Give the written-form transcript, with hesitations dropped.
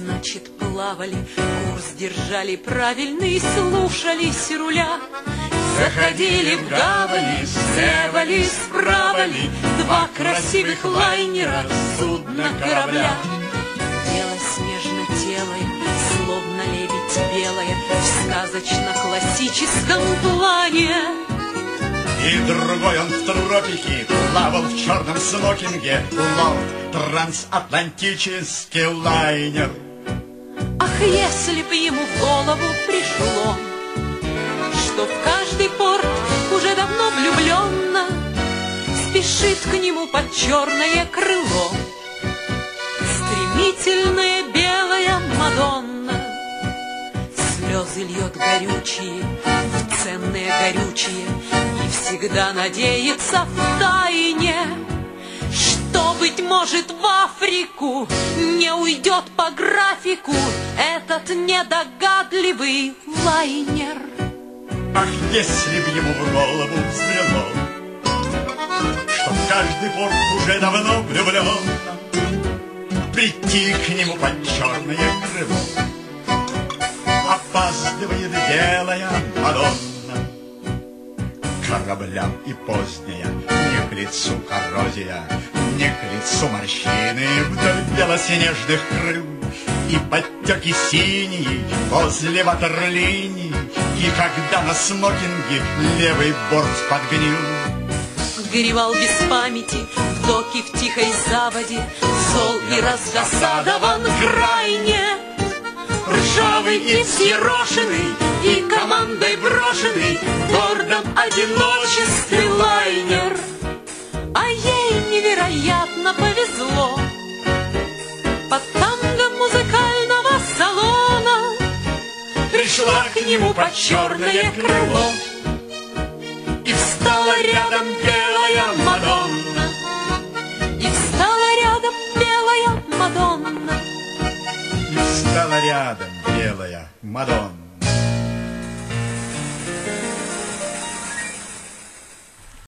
значит, плавали, курс держали правильный, слушались руля. Заходили в гавани, слева ли, справа ли, два красивых лайнера, судна корабля. Тело снежно-телое, словно лебедь белая, в сказочно-классическом плане. И другой он в тропике плавал в черном смокинге, лорд трансатлантический лайнер. Ах, если б ему в голову пришло, что в каждый порт уже давно влюбленно спешит к нему под черное крыло стремительная белая Мадонна. Слезы льет горючие в ценное горючее и всегда надеется втайне, что, быть может, в Африку не уйдет по графику этот недогадливый лайнер. Ах, если б ему в голову взбрело, что в каждый порт уже давно влюблен, прийти к нему под черное крыло. Опаздывает белая Мадонна. Кораблям и поздняя не к лицу коррозия, не к лицу морщины вдоль белоснежных крыл. И подтеки синие возле ватерлинии, и когда на смокинге левый борт подгнил. Горевал без памяти в доке в тихой заводе, зол и раздосадован крайне. Ржавый и взъерошенный, и командой брошенный в гордом одиночестве лайнер. А ей невероятно повезло. Под танго музыкального салона пришла к нему под черное крыло. И встала рядом белая Мадонна. И встала рядом белая Мадонна. И встала рядом белая Мадонна.